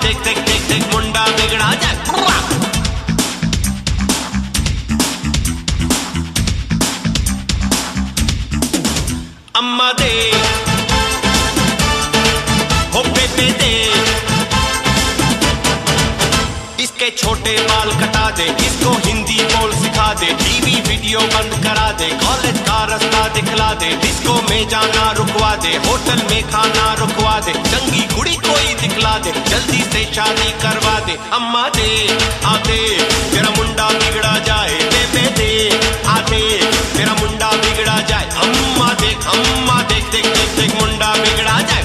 देख देख देख देख मुंडा बिगड़ा जाए। अम्मा दे हो बेबे दे, इसके छोटे बाल कटा दे, इसको हिंदी बोल सिखा दे, टीवी वीडियो बंद करा दे, कॉलेज का रास्ता दिखला दे, डिस्को में जाना रुकवा दे, होटल में खाना रुकवा दे, चंगी कुड़ी कोई दिखला दे, जल्दी से शादी करवा दे। अम्मा दे आते तेरा मुंडा बिगड़ा जाए, बेबे दे आते तेरा मुंडा बिगड़ा जाए। अम्मा देख देख देख देख मुंडा बिगड़ा जाए।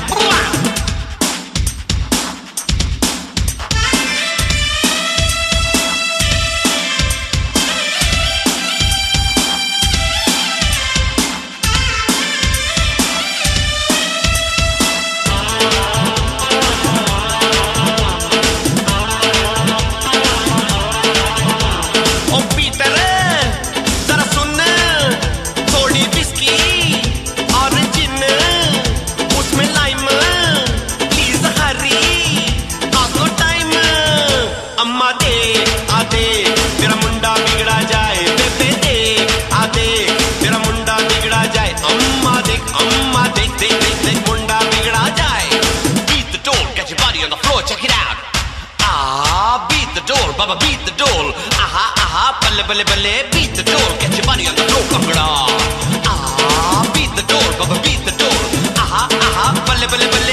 Baba beat the door, aha aha, balle balle balle, beat the door, get your body on the floor, kangra. Ah, beat the door, Baba beat the door, aha aha, balle balle balle.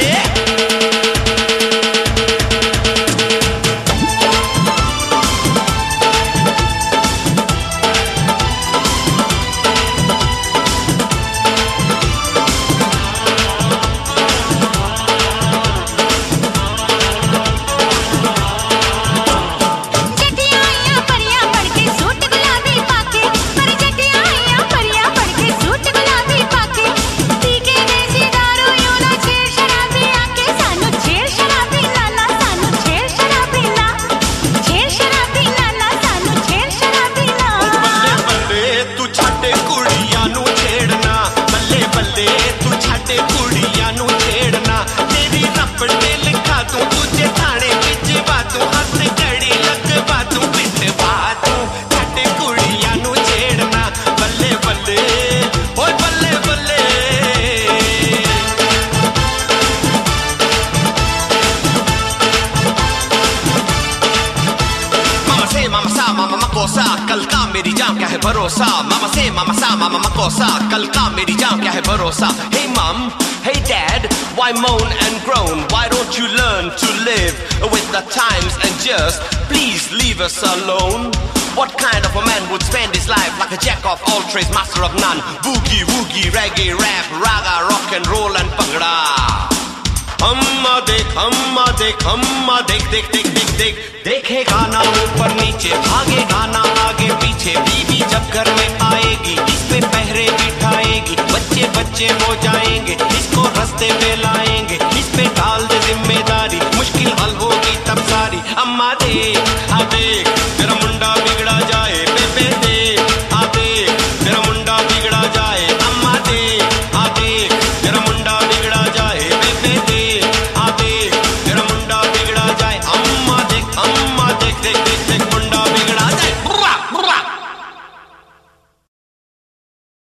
कल का मेरी जान क्या है भरोसा, मामा से मामा सा मामा मकोसा, कल का मेरी जान क्या है भरोसा। Hey mom, hey dad, why moan and groan? Why don't you learn to live with the times and just please leave us alone? What kind of a man would spend his life like a jack of all trades, master of none? Boogie, woogie, reggae, rap, raga, rock and roll and bhangra. अम्मा देख देख देख देख देख, देखेगा ना ऊपर नीचे, भागेगा ना आगे पीछे, बीवी जब घर में आएगी इस पे पहरे बिठाएगी, बच्चे बच्चे हो जाएंगे, इसको रास्ते पे लाएंगे, इस पे डाल दे जिम्मेदारी, मुश्किल हल होगी तब सारी। अम्मा दे